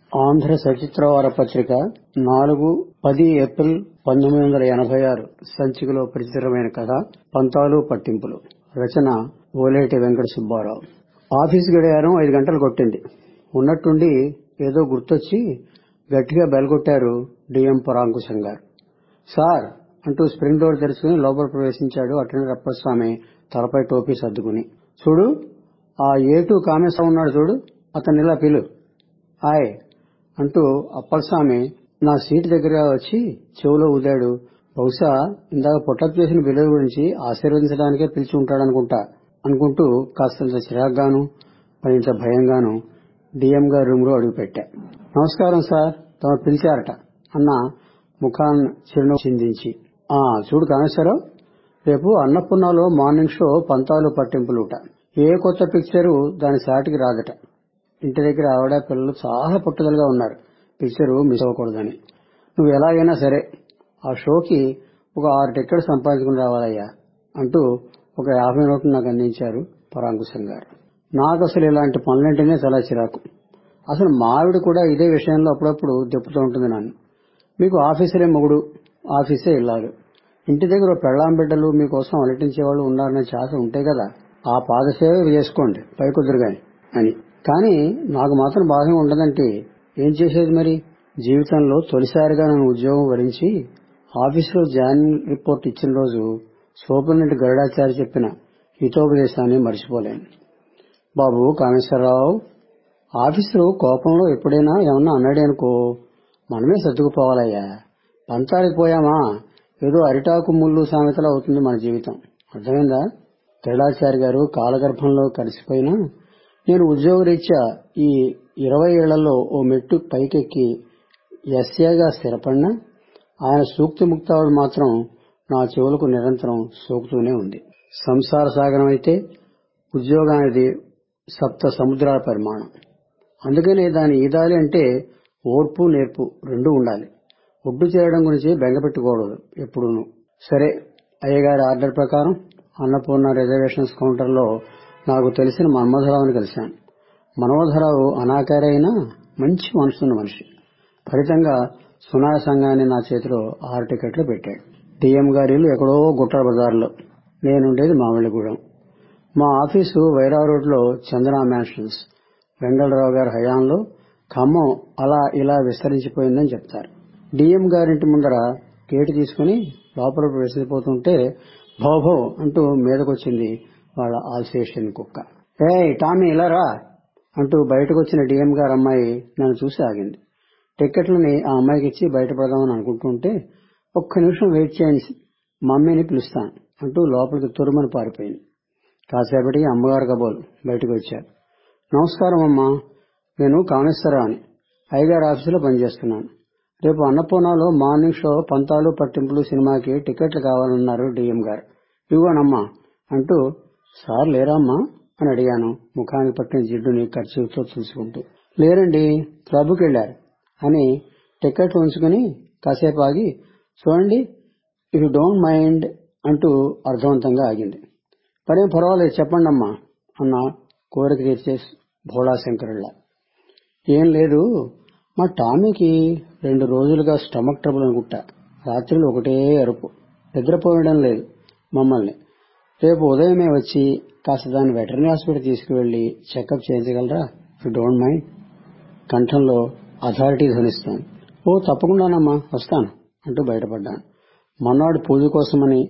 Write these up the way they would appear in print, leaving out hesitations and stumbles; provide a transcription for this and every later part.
ఆంధ్ర సచిత్రవార పత్రిక 4/10 ఏప్రిల్ 1986 సంచికలో ప్రచురితమైన కథ పంతాలు పట్టింపులు. రచన ఓలేటి వెంకట సుబ్బారావు. ఆఫీసు గడియారం 5 గంటలు కొట్టింది. ఉన్నట్టుండి ఏదో గుర్తొచ్చి గట్టిగా బెల్ కొట్టారు డిఎం పరాంకుశం గారు. సార్ అంటూ స్ప్రింగ్ డోర్ తెరుచుకుని లోపల ప్రవేశించాడు అటెండర్ అప్పస్వామి తలపై టోపీ సర్దుకుని. చూడు, ఆ A2 కామేశ్వరం ఉన్నాడు చూడు, అతన్ని ఇలా పిలు. హాయ్ అంటూ అప్పలస్వామి నా సీటు దగ్గర వచ్చి చెవులో ఊదాడు. బహుశా ఇందాక పుట్టప్ చేసిన బిల్లు గురించి ఆశీర్వదించడానికే పిలిచి ఉంటాడనుకుంటా అనుకుంటూ కాస్తంత చిరాగ్గాను మరింత భయంగాను డిఎం గారి రూమ్ లో అడుగుపెట్టా. నమస్కారం సార్, తమరు పిలిచారట అన్న ముఖాన్ని చిరునవ్వు చిందించి. చూడు కామేశ్వరరావు, రేపు అన్నపూర్ణలో మార్నింగ్ షో పంతాలు పట్టింపులుట. ఏ కొత్త పిక్చరు దాని సాటికి రాదట. ఇంటి దగ్గర ఆవిడ పిల్లలు చాలా పట్టుదలగా ఉన్నారు పిక్చరు మిస్ అవ్వకూడదని. నువ్వు ఎలాగైనా సరే ఆ షోకి ఒక 6 టికెట్లు సంపాదించుకుని రావాలయ్యా అంటూ ఒక 50 నోట్లు నాకు అందించారు పరాంకుశం గారు. నాకు అసలు ఇలాంటి పనులంటేనే చాలా చిరాకు. అసలు మా ఆవిడ కూడా ఇదే విషయంలో అప్పుడప్పుడు దెప్పుతూ ఉంటుంది నన్ను. మీకు ఆఫీసరే మొగుడు, ఆఫీసే ఇల్లాలు, ఇంటి దగ్గర పెళ్ళాం బిడ్డలు మీకోసం అలటించేవాళ్ళు ఉన్నారనే ఛాస ఉంటే కదా ఆ పాదసేవ చేసుకోండి పైకొద్దురుగాని అని. కానీ నాకు మాత్రం బాగా ఉండదంటే ఏం చేసేది మరి? జీవితంలో తొలిసారిగా నన్ను ఉద్యోగం వరించి ఆఫీసులో జాయినింగ్ రిపోర్ట్ ఇచ్చిన రోజు సూపరింటెండెంట్ గరుడాచారి చెప్పిన హితోపదేశాన్ని మర్చిపోలేను. బాబు కామేశ్వరరావు, ఆఫీసులో కోపంలో ఎప్పుడైనా ఏమన్నా అన్నాడే అనుకో, మనమే సర్దుకుపోవాలయ్యా. పంతానికి పోయామా ఏదో అరిటాకు ముళ్ళు సామెతలో అవుతుంది మన జీవితం. అర్థమైందా? గరుడాచారి గారు కాలగర్భంలో కలిసిపోయినా నేను ఉద్యోగరీత్యా ఈ 20 ఏళ్లలో ఓ మెట్టు పైకెక్కి ఎస్ఏగా స్థిరపడినా ఆయన సూక్తి ముక్తావళి మాత్రం నా చెవులకు నిరంతరం సోకుతూనే ఉంది. సంసార సాగరం అయితే ఉద్యోగానికి 7 సముద్రాల పరిమాణం. అందుకనే దాన్ని ఈదాలి అంటే ఓర్పు నేర్పు రెండూ ఉండాలి. ఒడ్డు చేరడం గురించి బెంగపెట్టుకోకూడదు ఎప్పుడూను. సరే, అయ్యగారి ఆర్డర్ ప్రకారం అన్నపూర్ణ రిజర్వేషన్స్ కౌంటర్లో నాకు తెలిసిన మన్మథరావుని కలిశాను. మనోధరావు అనాకారైనా మంచి మనసున్న మనిషి. ఫలితంగా సునాయాసంగానే నా చేతిలో 6 టికెట్లు పెట్టాడు. డిఎం గారి ఇల్లు ఎక్కడో గుట్ట బజార్లో, నేనుండేది మామిళ్ళగూడెం. మా ఆఫీసు వైరా రోడ్లో చందన మ్యాన్షన్స్. వెంగళరావు గారి హయాంలో ఖమ్మం అలా ఇలా విస్తరించిపోయిందని చెప్తారు. డిఎం గారింటి ముందర గేటు తీసుకుని లోపల ప్రవేశిపోతుంటే భౌభౌ అంటూ మీదకొచ్చింది వాళ్ళ ఆల్సేషన్ కుక్క. ఏయ్ టామీ, ఇలా రా అంటూ బయటకొచ్చిన డిఎం గారు అమ్మాయి నన్ను చూసి ఆగింది. టిక్కెట్లని ఆ అమ్మాయికి ఇచ్చి బయటపడదామని అనుకుంటుంటే, ఒక్క నిమిషం వెయిట్ చేయండి, మమ్మీని పిలుస్తాను అంటూ లోపలికి తురుమని పారిపోయింది. కాసేపటికి అమ్మగారు కబోలు బయటకు వచ్చారు. నమస్కారం అమ్మా, నేను కామేశ్వరరావుని, అయ్యగారి ఆఫీసులో పనిచేస్తున్నాను. రేపు అన్నపూర్ణలో మార్నింగ్ షో పంతాలు పట్టింపులు సినిమాకి టికెట్లు కావాలన్నారు డిఎం గారు. ఇవ్వనమ్మా అంటూ. సార్ లేరమ్మా అని అడిగాను ముఖానికి పట్టిన జిడ్డుని కర్చీఫ్తో చూసుకుంటూ. లేరండి, క్లబ్కి వెళ్లారు అని టికెట్లు ఉంచుకుని కాసేపు ఆగి, చూడండి ఇఫ్ యూ డోంట్ మైండ్ అంటూ అర్థవంతంగా ఆగింది. మరేం పర్వాలేదు చెప్పండి అమ్మా అన్న కోరిక తీర్చే భోళాశంకరుల్లా. ఏం లేదు, మా టామీకి 2 రోజులుగా స్టమక్ ట్రబుల్ అనుకుంటా. రాత్రులు ఒకటే అరుపు, నిద్రపోయడం లేదు మమ్మల్ని. రేపు ఉదయమే వచ్చి కాస్త దాన్ని వెటర్నరీ హాస్పిటల్ తీసుకువెళ్లి చెకప్ చేయించగలరా? If you don't mind. కంఠంలో అథారిటీ ధ్వనిస్తోంది. ఓ తప్పకుండానమ్మా, వస్తాను అంటూ బయటపడ్డాను. మన్నాడు పూజ కోసమని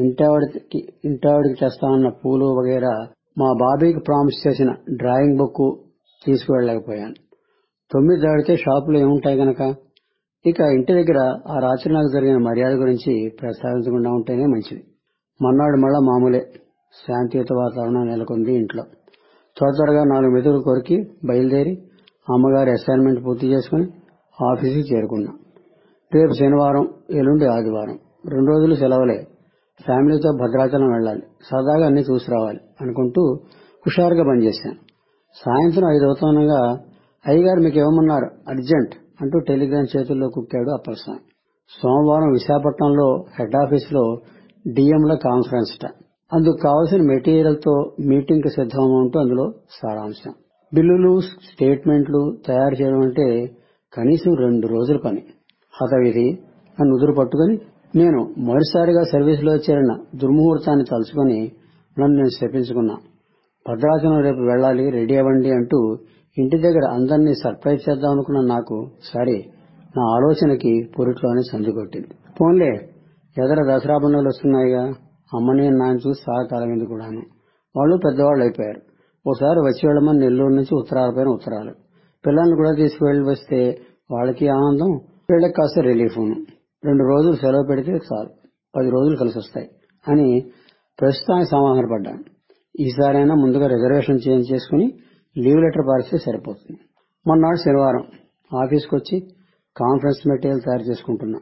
ఇంటావిడికి తెస్తానన్న పూలు వగైరా మా బాబీకి ప్రామిస్ చేసిన డ్రాయింగ్ బుక్ తీసుకువెళ్ళలేకపోయాను. 9 దాటితే షాపులో ఏముంటాయి గనక. ఇక ఇంటి దగ్గర ఆ రాత్రి నాకు జరిగిన మర్యాద గురించి ప్రస్తావించకుండా ఉంటేనే మంచిది. మన్నాడు మళ్ళా మామూలే, శాంతియుత వాతావరణం నెలకొంది ఇంట్లో. త్వరగా 4 మెతుకులు కొరికి బయలుదేరి అమ్మగారి అసైన్మెంట్ పూర్తి చేసుకుని ఆఫీసుకి చేరుకున్నా. రేపు శనివారం, ఎల్లుండి ఆదివారం, 2 రోజులు సెలవులే. ఫ్యామిలీతో భద్రాచలం వెళ్ళాలి, సరదాగా అన్ని చూసి రావాలి అనుకుంటూ హుషారుగా పనిచేశాను. సాయంత్రం 5 అవుతుండగా అయ్యగారు మీకు ఇవ్వమన్నారు అర్జెంట్ అంటూ టెలిగ్రామ్ చేతుల్లో కుక్కాడు అప్పలస్వామి. సోమవారం విశాఖపట్నంలో హెడ్ ఆఫీసులో డిఎంల కాన్ఫరెన్స్ ట. అందుకు కావలసిన మెటీరియల్తో మీటింగ్కి సిద్ధమవుతూ అందులో సారాంశం. బిల్లులు స్టేట్మెంట్లు తయారు చేయడం అంటే కనీసం 2 రోజుల పని. హతవిధి అని నుదురు పట్టుకుని నేను మొదటిసారిగా సర్వీసులో చేరిన దుర్ముహూర్తాన్ని తలుచుకుని నన్ను నేను శపించుకున్నా. భద్రాచలం రేపు వెళ్ళాలి, రెడీ అవ్వండి అంటూ ఇంటి దగ్గర అందరినీ సర్ప్రైజ్ చేద్దాం అనుకున్న నాకు సరే నా ఆలోచనకి పురిట్లోనే సందు కొట్టింది. పోన్లే, ఎదర దసరా పండుగలు వస్తున్నాయిగా, అమ్మని నాన్న చూసి చాలా కాలమైంది కూడాను. వాళ్ళు పెద్దవాళ్ళు అయిపోయారు. ఓసారి వచ్చి వెళ్ళమని నెల్లూరు నుంచి ఉత్తరాలపైన ఉత్తరాలు. పిల్లల్ని కూడా తీసుకువెళ్ళి వస్తే వాళ్ళకి ఆనందం, వీళ్ళకి కాస్త రిలీఫ్ను. 2 రోజులు సెలవు పెడితే చాలు, 10 రోజులు కలిసి వస్తాయి అని ప్రస్తుతానికి సమాధానపడ్డాను. ఈసారైనా ముందుగా రిజర్వేషన్ చేంజ్ చేసుకుని లీవ్ లెటర్ పారిస్తే సరిపోతుంది. మొన్నాడు శనివారం ఆఫీస్కి వచ్చి కాన్ఫరెన్స్ మెటీరియల్ తయారు చేసుకుంటున్నా.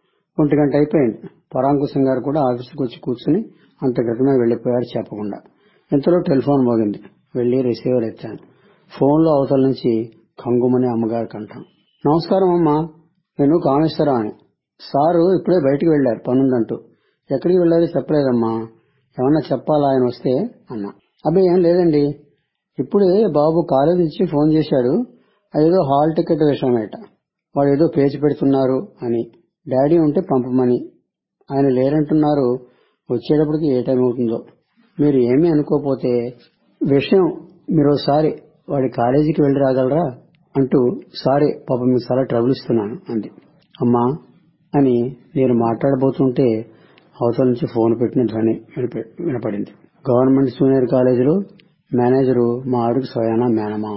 1 గంట అయిపోయింది. పరాంకుశం గారు కూడా ఆఫీస్కి వచ్చి కూర్చుని అంత క్రితమే వెళ్లిపోయారు చెప్పకుండా. ఇంతలో టెలిఫోన్ మోగింది. వెళ్లి రిసీవర్ ఎత్తాను. ఫోన్లో అవతల నుంచి కంగుమని అమ్మగారి కంఠం. నమస్కారం అమ్మా, నేను కామేశ్వరరావు అని. సారు ఇప్పుడే బయటికి వెళ్లారు పనుందంటూ. ఎక్కడికి వెళ్లారో చెప్పలేదమ్మా, ఏమన్నా చెప్పాలా ఆయన వస్తే అన్నా. అబ్బాయి ఏం లేదండి, ఇప్పుడే బాబు కాలేజీ నుంచి ఫోన్ చేశాడు. అదేదో హాల్ టికెట్ విషయమేట. వాడు ఏదో పేచి పెడుతున్నారు అని. డాడీ ఉంటే పంపమని. ఆయన లేరంటున్నారు. వచ్చేటప్పటికి ఏ టైం అవుతుందో. మీరు ఏమీ అనుకోపోతే విషయం మీరోసారి వాడి కాలేజీకి వెళ్లి రాగలరా అంటూ. సారీ పాపం, మీకు చాలా ట్రబుల్ ఇస్తున్నాను అంది. అమ్మా అని నేను మాట్లాడబోతుంటే అవతల నుంచి ఫోన్ పెట్టిన ధ్వని వినపడింది. గవర్నమెంట్ జూనియర్ కాలేజీలో మేనేజరు మా ఆవిడకి స్వయానా మేనమామ.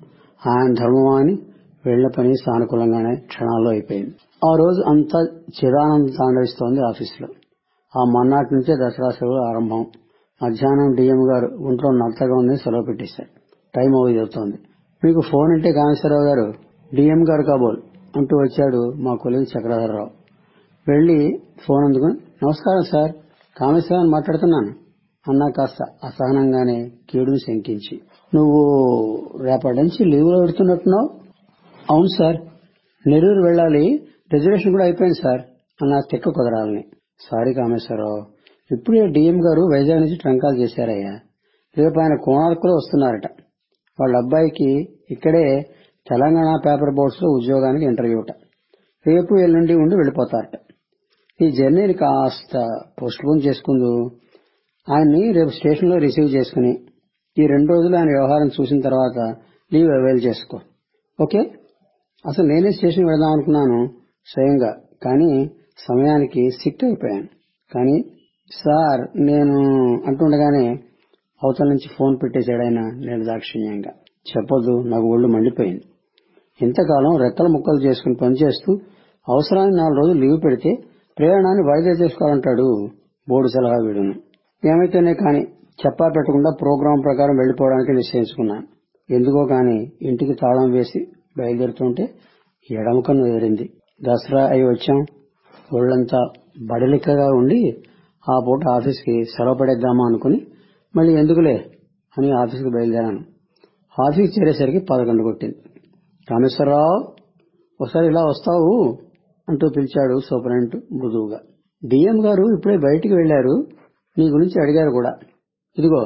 ఆయన ధర్మమా అని వెళ్లిన పని సానుకూలంగానే క్షణాల్లో అయిపోయింది. ఆ రోజు అంతా చిదానందం తాండవిస్తోంది ఆఫీసులో. ఆ మన్నాటి నుంచే దసరా సెలవులు ఆరంభం. మధ్యాహ్నం డిఎం గారు ఒంట్లో నత్తగా ఉందని సెలవు పెట్టేశారు. టైం అవుతోంది. మీకు ఫోన్ అంటే కామేశ్వరరావు గారు, డిఎం గారు కాబోలు అంటూ వచ్చాడు మా కొలీగ్ చక్రధరరావు. వెళ్లి ఫోన్ అందుకుని, నమస్కారం సార్, కామేశ్వరరావు మాట్లాడుతున్నాను అన్నా కాస్త అసహనంగానే కీడును శంకించి. నువ్వు రేపటి నుంచి లీవ్లో పెడుతున్నట్టున్నావు? అవును సార్, నెల్లూరు వెళ్ళాలి, రిజర్వేషన్ కూడా అయిపోయింది సార్ అన్నా తిక్క కుదరాలని. సారీ కామేశ్వరరావు, ఇప్పుడే డిఎం గారు వైజాగ్ నుంచి ట్రంకాలు చేశారయ్యా. రేపు ఆయన కోణార్కులో వస్తున్నారట. వాళ్ళ అబ్బాయికి ఇక్కడే తెలంగాణ పేపర్ బోర్డ్స్ లో ఉద్యోగానికి ఇంటర్వ్యూట. రేపు ఎల్లుండి ఉండి వెళ్ళిపోతారట. ఈ జర్నీని కాస్త పోస్ట్ పోన్ చేసుకుందు. ఆయన్ని రేపు స్టేషన్లో రిసీవ్ చేసుకుని ఈ 2 రోజులు ఆయన వ్యవహారం చూసిన తర్వాత లీవ్ అవైల్ చేసుకో. ఓకే? అసలు నేనే స్టేషన్ వెళదాం అనుకున్నాను స్వయంగా, కానీ సమయానికి సిక్ అయిపోయాను. కానీ సార్ నేను అంటుండగానే అవతల నుంచి ఫోన్ పెట్టేశాడు ఆయన నిర్దాక్షిణ్యంగా. చెప్పొద్దు, నాకు ఒళ్ళు మండిపోయింది. ఇంతకాలం రెక్కల ముక్కలు చేసుకుని పనిచేస్తూ అవసరానికి 4 రోజులు లీవ్ పెడితే ప్రయాణాన్ని వాయిదా చేసుకోవాలంటాడు బోర్డు సలహా వీడును. ఏమైతేనే కానీ చెప్పా పెట్టకుండా ప్రోగ్రాం ప్రకారం వెళ్లిపోవడానికి నిశ్చయించుకున్నాను. ఎందుకో కానీ ఇంటికి తాళం వేసి బయలుదేరుతుంటే ఎడమ కన్ను ఎదిరింది. దసరా అయి వచ్చాం, ఒళ్లంతా బడలికగా ఉండి ఆ పూట ఆఫీస్కి సెలవు పడేద్దామా అనుకుని మళ్ళీ ఎందుకులే అని ఆఫీస్కి బయలుదేరాను. ఆఫీస్కి చేరేసరికి 11 కొట్టింది. కామేశ్వరరావు, ఒకసారి ఇలా వస్తావు అంటూ పిలిచాడు సూపరింటెండెంట్ మృదువుగా. డిఎం గారు ఇప్పుడే బయటికి వెళ్లారు, నీ గురించి అడిగారు కూడా. ఇదిగో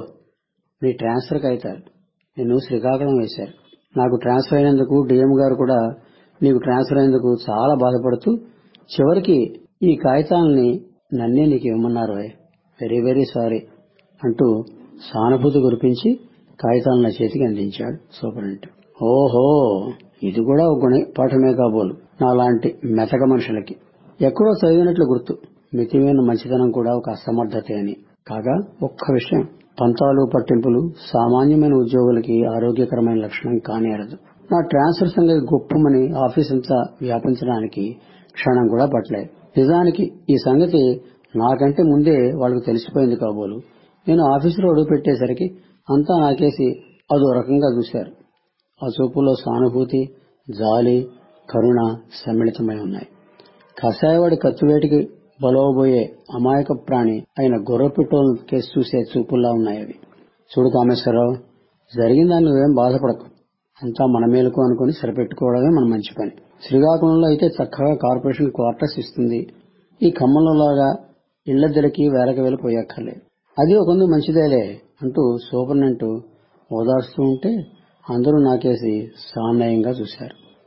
నీ ట్రాన్స్ఫర్ కాగితాలు. నిన్ను శ్రీకాకుళం వేశారు. నాకు ట్రాన్స్ఫర్ అయినందుకు డిఎం గారు కూడా నీకు ట్రాన్స్ఫర్ అయినందుకు చాలా బాధపడుతూ చివరికి ఈ కాగితాలని నన్నే నీకు ఇవ్వమన్నారు. వెరీ వెరీ సారీ అంటూ సానుభూతి కురిపించి కాగితాలను నా చేతికి అందించాడు సూపరింటెండెంట్. ఓహో, ఇది కూడా ఒక గుణపాఠమే కాబోలు నాలాంటి మెతక మనుషులకి. ఎక్కడో చదివినట్లు గుర్తు, మితిమీరిన మంచితనం కూడా ఒక అసమర్థతే అని. కాగా ఒక్క విషయం, పంతాలు పట్టింపులు సామాన్యమైన ఉద్యోగులకి ఆరోగ్యకరమైన లక్షణం కానేరదు. నా ట్రాన్స్ఫర్ సంగతి గొప్పమని ఆఫీస్ అంతా వ్యాపించడానికి క్షణం కూడా పట్టలేదు. నిజానికి ఈ సంగతి నాకంటే ముందే వాళ్లకు తెలిసిపోయింది కాబోలు. నేను ఆఫీసులో అడుగు పెట్టేసరికి అంతా నాకేసి అదో రకంగా చూశారు. ఆ చూపులో సానుభూతి, జాలి, కరుణ సమ్మిళితమై ఉన్నాయి. కషాయవాడి కత్తివేటికి బలవబోయే అమాయక ప్రాణి అయిన గొర్రెపిట్టోలు కేసు చూసే చూపుల్లా ఉన్నాయి అవి. చూడు కామేశ్వరరావు, జరిగిందాన్ని నువ్వేం బాధపడకు. అంతా మన మేలుకు అనుకుని సరిపెట్టుకోవడమే మన మంచి పని. శ్రీకాకుళంలో అయితే చక్కగా కార్పొరేషన్ క్వార్టర్స్ ఇస్తుంది. ఈ ఖమ్మంలోలాగా ఇళ్లద్దెలకి వేలకు వేలు పోయక్కర్లేదు. అది ఒకందు మంచిదేలే అంటూ సూపరింటెండెంట్ ఓదార్స్తూ ఉంటే అందరూ నాకేసి సామ్యాయంగా చూశారు.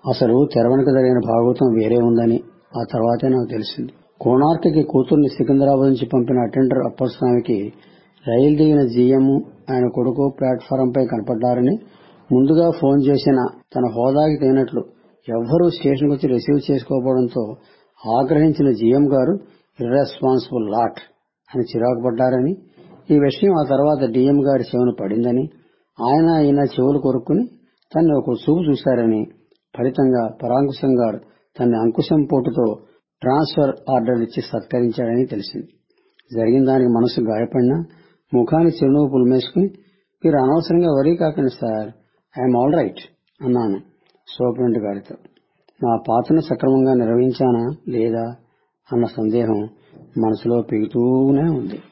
అసలు తెర వెనుక జరిగిన భాగవతం వేరే ఉందని ఆ తర్వాతే నాకు తెలిసింది. కోణార్కకి కూతుర్ని సికింద్రాబాద్ నుంచి పంపిన అటెండర్ అప్పస్వామికి రైలు దిగిన జీఎం ఆయన కొడుకు ప్లాట్ఫారంపై కనపడ్డారని ముందుగా ఫోన్ చేసిన తన హోదాకి తగినట్లు ఎవ్వరూ స్టేషన్కు వచ్చి రిసీవ్ చేసుకోకపోవడంతో ఆగ్రహించిన జీఎం గారు ఇర్రెస్పాన్సిబుల్ లాట్ అని చిరాకు పడ్డారని, ఈ విషయం ఆ తర్వాత డిఎం గారి చెవున పడిందని, ఆయన ఈయన చెవులు కొరుక్కుని తన్ని ఒక చూపు చూశారని, ఫలితంగా పరాంకుశం గారు తన్ని అంకుశం పోటుతో ట్రాన్స్ఫర్ ఆర్డర్ ఇచ్చి సత్కరించాడని తెలిసింది. జరిగిన దానికి మనసు గాయపడినా ముఖానికి చిరునవ్వు పులిమేసుకుని, మీరు అనవసరంగా వరీ కాకండి సార్, ఐఎమ్ ఆల్ రైట్ అన్నాను సూపరింటెండెంట్ గారితో. నా పాత్రను సక్రమంగా నిర్వహించానా లేదా అన్న సందేహం మనసులో పెగుతూనే ఉంది.